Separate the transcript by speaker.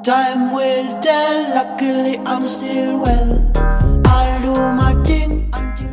Speaker 1: Time will tell, luckily I'm still well. I'll do my thing until